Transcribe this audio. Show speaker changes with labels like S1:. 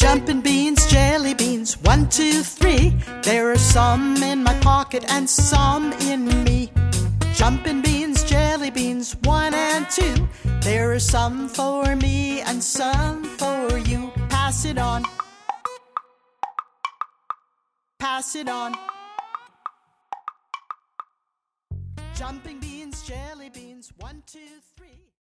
S1: Jumping beans, jelly beans, 1, 2, 3. There are some in my pocket and some in me. Jumping beans, jelly beans, 1 and 2. There are some for me and some for you. Pass it on. Pass it on. Jumping beans, jelly beans, 1, 2, 3.